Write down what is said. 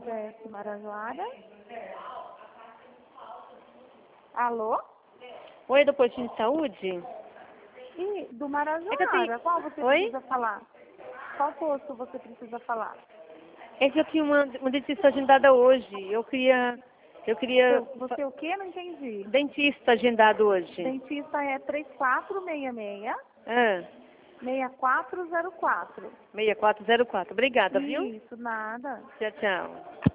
Desce Marajoara. Alô? Oi, do postinho de saúde? E do Marajoara, qual você precisa falar? Qual posto você precisa falar? É que eu tinha uma dentista agendada hoje. Eu queria... Você o quê? Não entendi. Dentista agendado hoje. Dentista é 3466 Ah, 6404. 6404. Obrigada, viu? Isso, nada. Tchau, tchau.